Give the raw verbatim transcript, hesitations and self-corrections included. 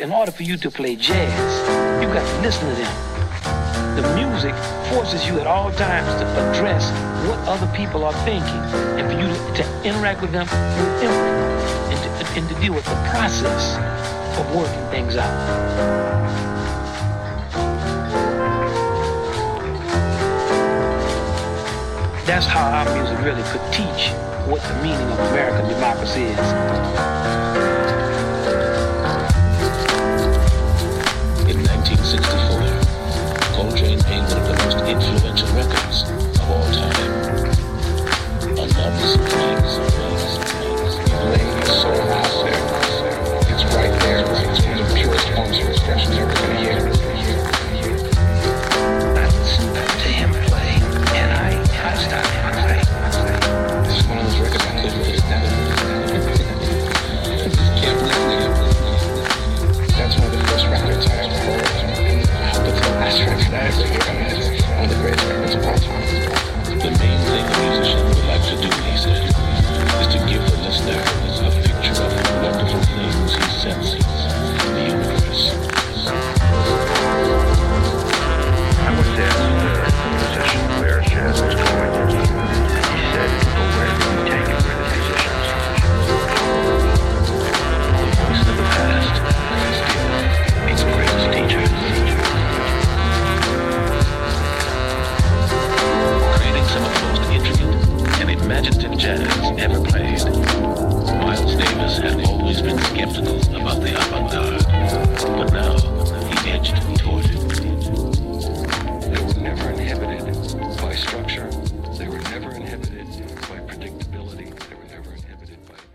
in order for you to play jazz, you got to listen to them. The music forces you at all times to address what other people are thinking and for you to, to interact with them with empathy and to, and to deal with the process of working things out. That's how our music really could teach what the meaning of American democracy is. In nineteen sixty-four, Coltrane made one of the most influential records of all time. A Love Supreme. Laying your soul out there. It's right there. It's one of the purest forms of expression you're ever going to hear. I listened to him play, and I, I started to play. This is one of those records I couldn't put it down. Kept listening. That's one of the first records I ever heard. That's the last record I ever heard. I mean, it's one of the greatest records of all time. The main thing a musician would like to do, he said, is to give the listener a picture of the wonderful things he senses in the universe. I was asked uh, a musician where jazz was going, and he said, "Go wherever you take it, where the musicians." The voice of the past still its greatest teacher. Creating some of the most intricate and imaginative jazz ever played, Miles Davis had always been skeptical